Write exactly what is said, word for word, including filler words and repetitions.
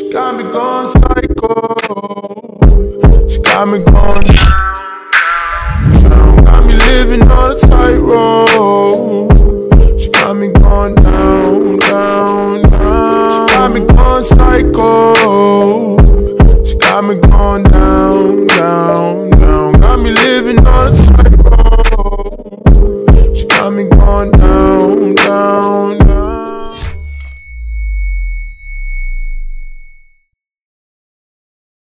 got me going psycho. She got me going down. Got me living on a tightrope.